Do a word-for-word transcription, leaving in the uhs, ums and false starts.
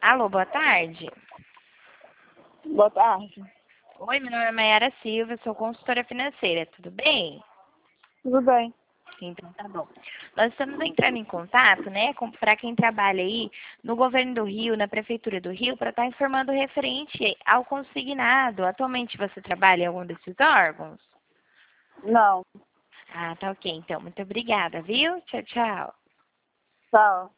Alô, boa tarde. Boa tarde. Oi, meu nome é Mayara Silva, sou consultora financeira, tudo bem? Tudo bem? Então tá bom. Nós estamos entrando em contato, né, para quem trabalha aí no governo do Rio, na prefeitura do Rio, para estar informando referente ao consignado. Atualmente você trabalha em algum desses órgãos? Não. Ah, tá ok, então. Muito obrigada, viu? Tchau, tchau. Tchau.